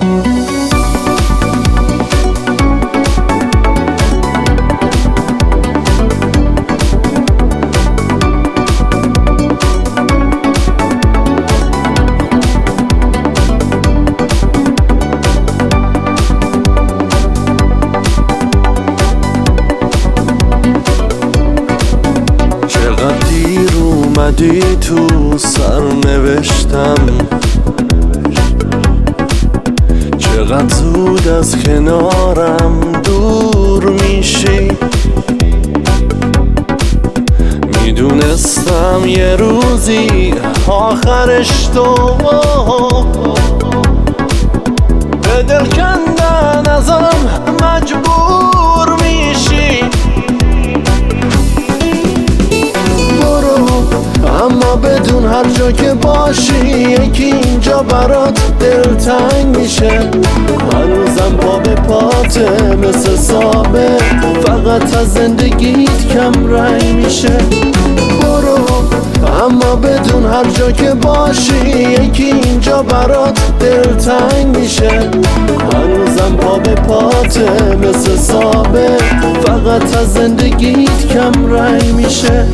اومدی تو سرنوشتم، چقدر زود از کنارم دور میشی. میدونستم یه روزی آخرش تو به دل کندن ازم مجبور میشی. اما بدون هر جا که باشی یکی اینجا برات دلتنگ میشه. هنوزم پا به پاته مثل ثابت، فقط از زندگیت کم رنگ میشه. برو اما بدون هر جا که باشی یکی اینجا برات دلتنگ میشه. هنوزم پا به پاته مثل ثابت، فقط از زندگیت کم رنگ میشه.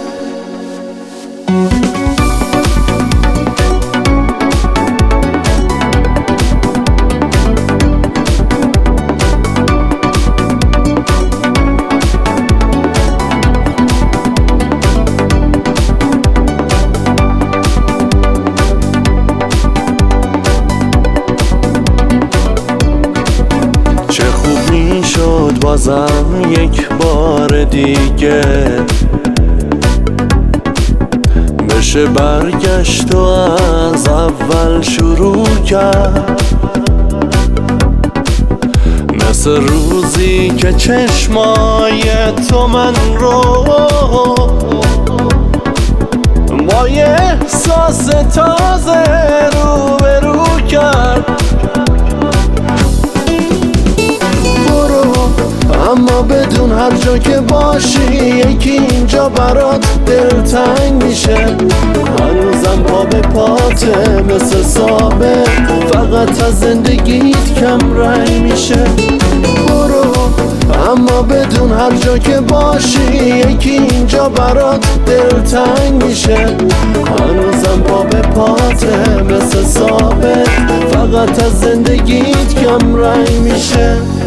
بازم یک بار دیگه بشه برگشت و از اول شروع کرد، مثل روزی که چشمای تو من رو با یه احساس تازه رو به رو کرد. اما بدون هر جا که باشی یکی اینجا برات دلتنگ میشه. هنوزم پا به پاته مثل ثابت، فقط از زندگیت کم رنگ میشه. برو اما بدون هر جا که باشی یکی اینجا برات دلتنگ میشه. هنوزم پا به پاته مثل ثابت، فقط از زندگیت کم رنگ میشه.